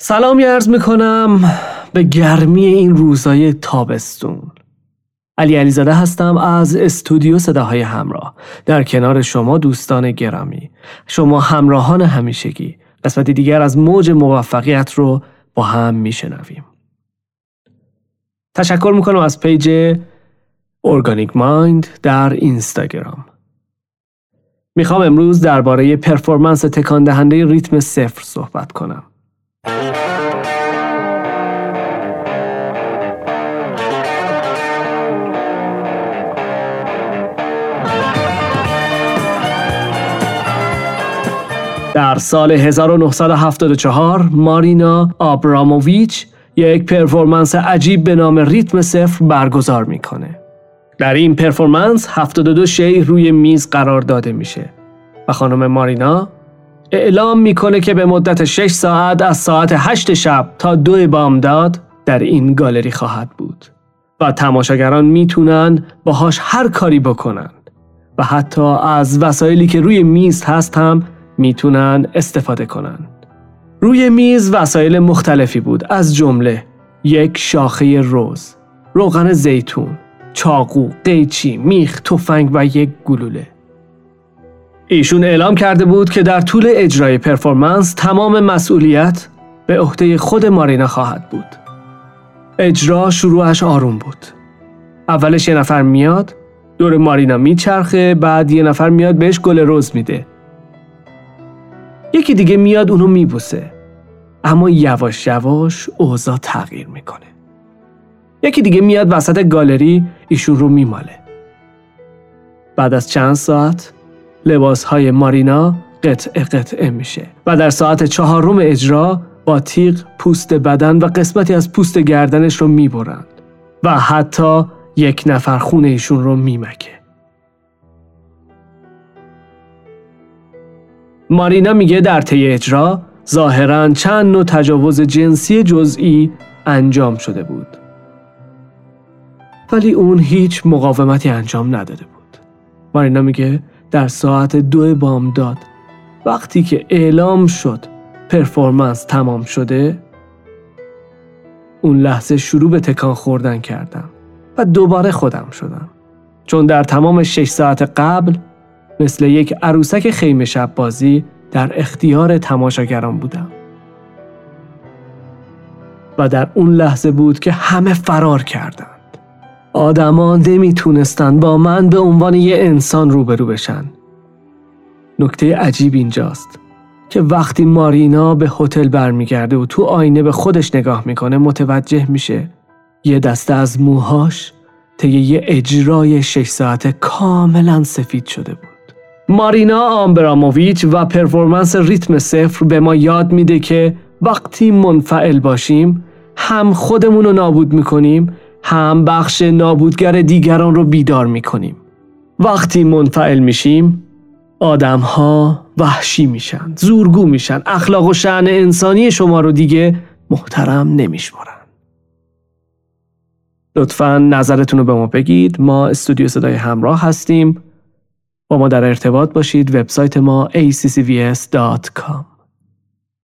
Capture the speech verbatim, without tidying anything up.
سلامی عرض میکنم به گرمی این روزهای تابستون. علی علیزاده هستم از استودیو صداهای همراه، در کنار شما دوستان گرامی، شما همراهان همیشگی. قسمتی دیگر از موج موفقیت رو با هم میشنویم. تشکر میکنم از پیج ارگانیک مایند در اینستاگرام. میخوام امروز درباره پرفورمنس تکان دهنده ریتم صفر صحبت کنم. در سال هزار و نهصد و هفتاد و چهار مارینا آبراموویچ یک پرفورمنس عجیب به نام ریتم صفر برگزار میکنه. در این پرفورمنس هفتاد و دو شی روی میز قرار داده میشه و خانم مارینا اعلام میکنه که به مدت شش ساعت از ساعت هشت شب تا دو بامداد در این گالری خواهد بود و تماشاگران میتونن باهاش هر کاری بکنن و حتی از وسایلی که روی میز هست هم میتونن استفاده کنن. روی میز وسایل مختلفی بود، از جمله یک شاخه رز، روغن زیتون، چاقو، قیچی، میخ، تفنگ و یک گلوله. ایشون اعلام کرده بود که در طول اجرای پرفورمنس تمام مسئولیت به عهده خود مارینا خواهد بود. اجرا شروعش آروم بود. اولش یه نفر میاد دور مارینا میچرخه، بعد یه نفر میاد بهش گل رز میده. یکی دیگه میاد اونو میبوسه. اما یواش یواش اوضاع تغییر میکنه. یکی دیگه میاد وسط گالری ایشون رو میماله. بعد از چند ساعت لباسهای مارینا قطعه قطعه میشه و در ساعت چهارم اجرا با تیغ پوست بدن و قسمتی از پوست گردنش رو میبرند و حتی یک نفر خون ایشون رو میمکه. مارینا میگه در طی اجرا ظاهراً چند نوع تجاوز جنسی جزئی انجام شده بود، ولی اون هیچ مقاومتی انجام نداده بود. مارینا میگه در ساعت دو بامداد وقتی که اعلام شد پرفورمنس تمام شده، اون لحظه شروع به تکان خوردن کردم و دوباره خودم شدم، چون در تمام شش ساعت قبل مثل یک عروسک خیمه شب بازی در اختیار تماشاگران بودم و در اون لحظه بود که همه فرار کردند. آدما نمیتونستن با من به عنوان یه انسان روبرو بشن. نکته عجیب اینجاست که وقتی مارینا به هتل برمیگرده و تو آینه به خودش نگاه میکنه متوجه میشه یه دسته از موهاش طی یه اجرای شش ساعته کاملا سفید شده بود. مارینا آبراموویچ و پرفورمنس ریتم صفر به ما یاد میده که وقتی منفعل باشیم هم خودمون رو نابود میکنیم، هم بخش نابودگر دیگران رو بیدار میکنیم. وقتی منفعل میشیم آدم‌ها وحشی میشن، زورگو میشن، اخلاق و شأن انسانی شما رو دیگه محترم نمیشمارن. لطفاً نظرتون رو به ما بگید. ما استودیو صدای همراه هستیم. با ما در ارتباط باشید. وبسایت ما ای سی سی وی اس دات کام.